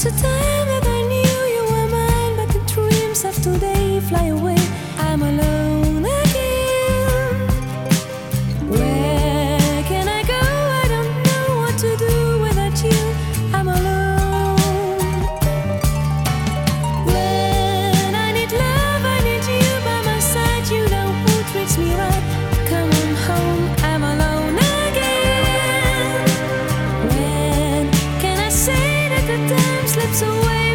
a time that I knew you were mine, but the dreams of today fly away. I'm alone again. Where can I go? I don't know what to do without you. I'm alone. When I need love, I need you by my side. You know who treats me right. Come on home, I'm alone again. When can I say that the time slips away?